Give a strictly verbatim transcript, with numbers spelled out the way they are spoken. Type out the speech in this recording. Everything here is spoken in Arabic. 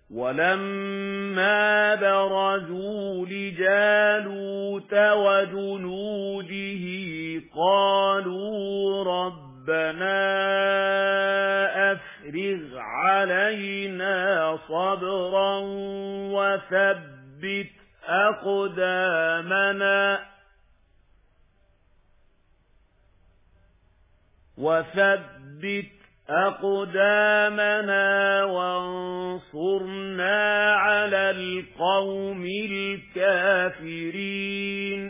وَلَمَّا بَرَزُوا لِجَالُوتَ وَجُنُودِهِ قَالُوا رَبَّنَا أَفْرِغْ عَلَيْنَا صَبْرًا وَثَبِّتْ أَقْدَامَنَا وَثَبِّتْ أَقْدَامَنَا وَانصُرْنَا عَلَى الْقَوْمِ الْكَافِرِينَ